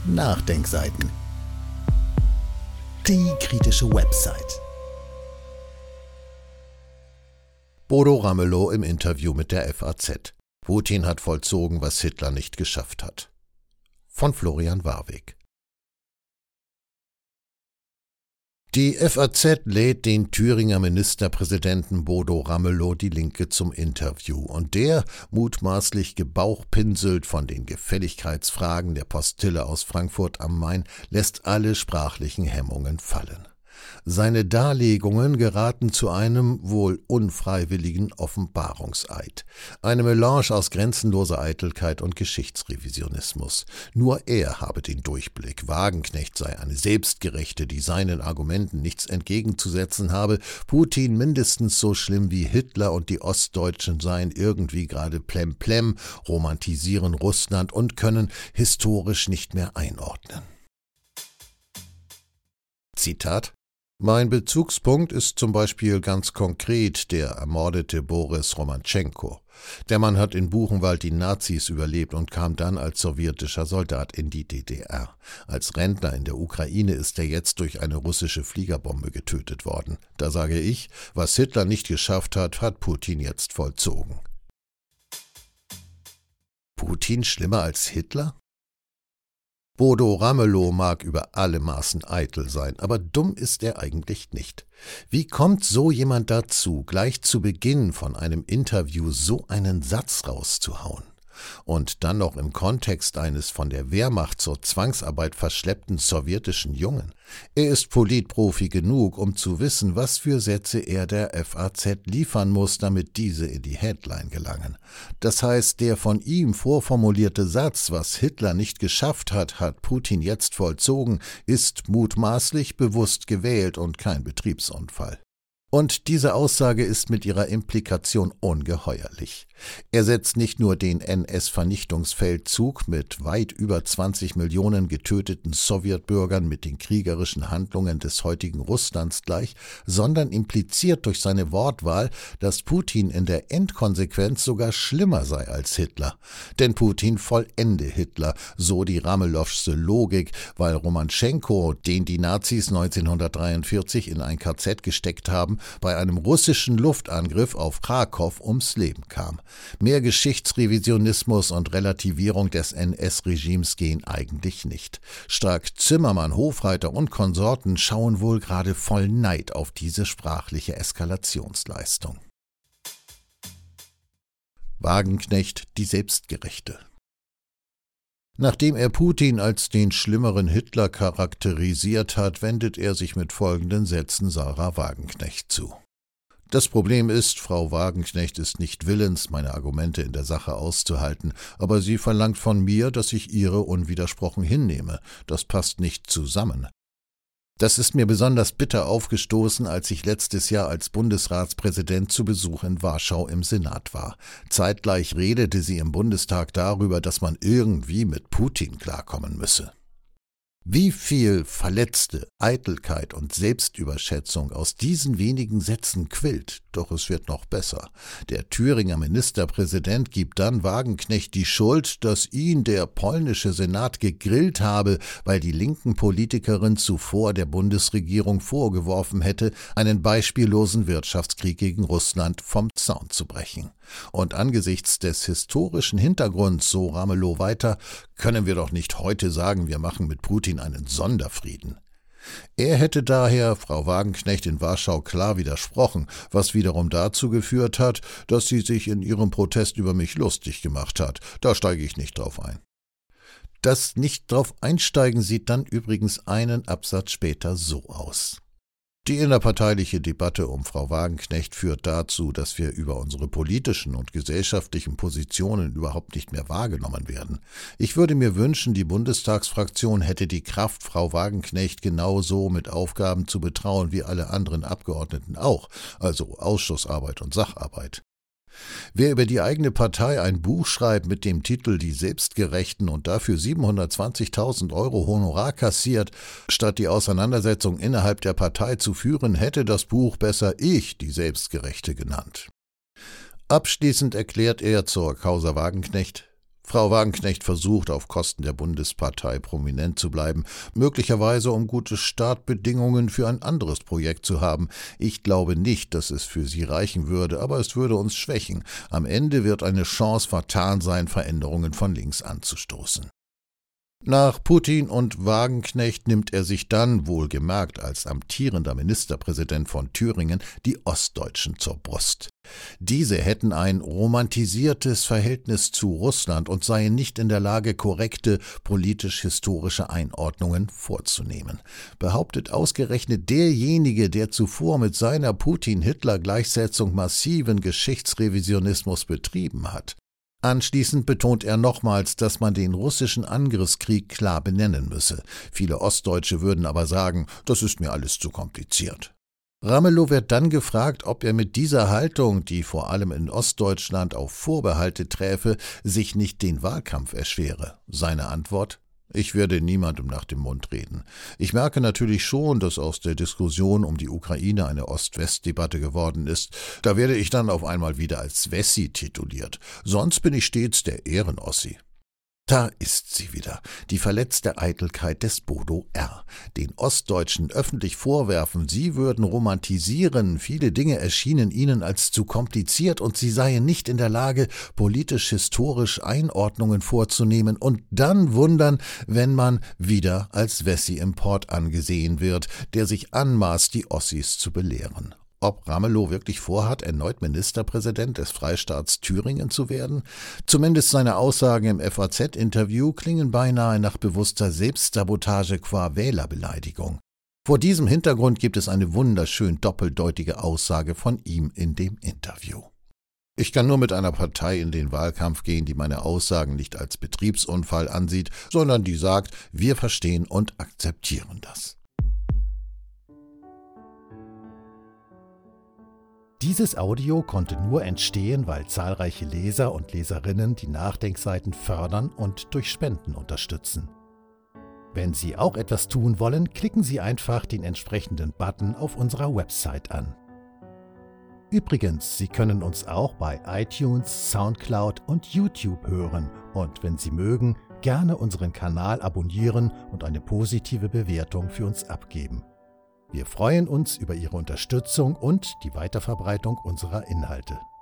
Nachdenkseiten. Die kritische Website. Bodo Ramelow im Interview mit der FAZ. Putin hat vollzogen, was Hitler nicht geschafft hat. Von Florian Warwick. Die FAZ lädt den Thüringer Ministerpräsidenten Bodo Ramelow die Linke zum Interview und der, mutmaßlich gebauchpinselt von den Gefälligkeitsfragen der Postille aus Frankfurt am Main, lässt alle sprachlichen Hemmungen fallen. Seine Darlegungen geraten zu einem wohl unfreiwilligen Offenbarungseid. Eine Melange aus grenzenloser Eitelkeit und Geschichtsrevisionismus. Nur er habe den Durchblick. Wagenknecht sei eine Selbstgerechte, die seinen Argumenten nichts entgegenzusetzen habe. Putin mindestens so schlimm wie Hitler und die Ostdeutschen seien irgendwie gerade plemplem, romantisieren Russland und können historisch nicht mehr einordnen. Zitat: Mein Bezugspunkt ist zum Beispiel ganz konkret der ermordete Boris Romantschenko. Der Mann hat in Buchenwald die Nazis überlebt und kam dann als sowjetischer Soldat in die DDR. Als Rentner in der Ukraine ist er jetzt durch eine russische Fliegerbombe getötet worden. Da sage ich, was Hitler nicht geschafft hat, hat Putin jetzt vollzogen. Putin schlimmer als Hitler? Bodo Ramelow mag über alle Maßen eitel sein, aber dumm ist er eigentlich nicht. Wie kommt so jemand dazu, gleich zu Beginn von einem Interview so einen Satz rauszuhauen? Und dann noch im Kontext eines von der Wehrmacht zur Zwangsarbeit verschleppten sowjetischen Jungen. Er ist Politprofi genug, um zu wissen, was für Sätze er der FAZ liefern muss, damit diese in die Headline gelangen. Das heißt, der von ihm vorformulierte Satz, was Hitler nicht geschafft hat, hat Putin jetzt vollzogen, ist mutmaßlich bewusst gewählt und kein Betriebsunfall. Und diese Aussage ist mit ihrer Implikation ungeheuerlich. Er setzt nicht nur den NS-Vernichtungsfeldzug mit weit über 20 Millionen getöteten Sowjetbürgern mit den kriegerischen Handlungen des heutigen Russlands gleich, sondern impliziert durch seine Wortwahl, dass Putin in der Endkonsequenz sogar schlimmer sei als Hitler. Denn Putin vollende Hitler, so die Ramelowsche Logik, weil Romantschenko, den die Nazis 1943 in ein KZ gesteckt haben, bei einem russischen Luftangriff auf Krakow ums Leben kam. Mehr Geschichtsrevisionismus und Relativierung des NS-Regimes gehen eigentlich nicht. Strack-Zimmermann, Hofreiter und Konsorten schauen wohl gerade voll Neid auf diese sprachliche Eskalationsleistung. Wagenknecht, die Selbstgerechte. Nachdem er Putin als den schlimmeren Hitler charakterisiert hat, wendet er sich mit folgenden Sätzen Sarah Wagenknecht zu. Das Problem ist, Frau Wagenknecht ist nicht willens, meine Argumente in der Sache auszuhalten, aber sie verlangt von mir, dass ich ihre unwidersprochen hinnehme. Das passt nicht zusammen. Das ist mir besonders bitter aufgestoßen, als ich letztes Jahr als Bundesratspräsident zu Besuch in Warschau im Senat war. Zeitgleich redete sie im Bundestag darüber, dass man irgendwie mit Putin klarkommen müsse. Wie viel verletzte Eitelkeit und Selbstüberschätzung aus diesen wenigen Sätzen quillt, doch es wird noch besser. Der Thüringer Ministerpräsident gibt dann Wagenknecht die Schuld, dass ihn der polnische Senat gegrillt habe, weil die linken Politikerin zuvor der Bundesregierung vorgeworfen hätte, einen beispiellosen Wirtschaftskrieg gegen Russland vom Zaun zu brechen. Und angesichts des historischen Hintergrunds, so Ramelow weiter, können wir doch nicht heute sagen, wir machen mit Putin einen Sonderfrieden. Er hätte daher Frau Wagenknecht in Warschau klar widersprochen, was wiederum dazu geführt hat, dass sie sich in ihrem Protest über mich lustig gemacht hat. Da steige ich nicht drauf ein. Das Nicht-drauf-Einsteigen sieht dann übrigens einen Absatz später so aus. Die innerparteiliche Debatte um Frau Wagenknecht führt dazu, dass wir über unsere politischen und gesellschaftlichen Positionen überhaupt nicht mehr wahrgenommen werden. Ich würde mir wünschen, die Bundestagsfraktion hätte die Kraft, Frau Wagenknecht genauso mit Aufgaben zu betrauen wie alle anderen Abgeordneten auch, also Ausschussarbeit und Sacharbeit. Wer über die eigene Partei ein Buch schreibt mit dem Titel »Die Selbstgerechten« und dafür 720.000 € Honorar kassiert, statt die Auseinandersetzung innerhalb der Partei zu führen, hätte das Buch besser »Ich, die Selbstgerechte« genannt. Abschließend erklärt er zur Causa Wagenknecht: Frau Wagenknecht versucht, auf Kosten der Bundespartei prominent zu bleiben, möglicherweise um gute Startbedingungen für ein anderes Projekt zu haben. Ich glaube nicht, dass es für sie reichen würde, aber es würde uns schwächen. Am Ende wird eine Chance vertan sein, Veränderungen von links anzustoßen. Nach Putin und Wagenknecht nimmt er sich dann, wohlgemerkt als amtierender Ministerpräsident von Thüringen, die Ostdeutschen zur Brust. Diese hätten ein romantisiertes Verhältnis zu Russland und seien nicht in der Lage, korrekte politisch-historische Einordnungen vorzunehmen. Behauptet ausgerechnet derjenige, der zuvor mit seiner Putin-Hitler-Gleichsetzung massiven Geschichtsrevisionismus betrieben hat. Anschließend betont er nochmals, dass man den russischen Angriffskrieg klar benennen müsse. Viele Ostdeutsche würden aber sagen, das ist mir alles zu kompliziert. Ramelow wird dann gefragt, ob er mit dieser Haltung, die vor allem in Ostdeutschland auf Vorbehalte träfe, sich nicht den Wahlkampf erschwere. Seine Antwort: Ich werde niemandem nach dem Mund reden. Ich merke natürlich schon, dass aus der Diskussion um die Ukraine eine Ost-West-Debatte geworden ist. Da werde ich dann auf einmal wieder als Wessi tituliert. Sonst bin ich stets der Ehrenossi. Da ist sie wieder, die verletzte Eitelkeit des Bodo R. Den Ostdeutschen öffentlich vorwerfen, sie würden romantisieren, viele Dinge erschienen ihnen als zu kompliziert und sie seien nicht in der Lage, politisch-historisch Einordnungen vorzunehmen und dann wundern, wenn man wieder als Wessi-Import angesehen wird, der sich anmaßt, die Ossis zu belehren. Ob Ramelow wirklich vorhat, erneut Ministerpräsident des Freistaats Thüringen zu werden? Zumindest seine Aussagen im FAZ-Interview klingen beinahe nach bewusster Selbstsabotage qua Wählerbeleidigung. Vor diesem Hintergrund gibt es eine wunderschön doppeldeutige Aussage von ihm in dem Interview. Ich kann nur mit einer Partei in den Wahlkampf gehen, die meine Aussagen nicht als Betriebsunfall ansieht, sondern die sagt, wir verstehen und akzeptieren das. Dieses Audio konnte nur entstehen, weil zahlreiche Leser und Leserinnen die Nachdenkseiten fördern und durch Spenden unterstützen. Wenn Sie auch etwas tun wollen, klicken Sie einfach den entsprechenden Button auf unserer Website an. Übrigens, Sie können uns auch bei iTunes, Soundcloud und YouTube hören und wenn Sie mögen, gerne unseren Kanal abonnieren und eine positive Bewertung für uns abgeben. Wir freuen uns über Ihre Unterstützung und die Weiterverbreitung unserer Inhalte.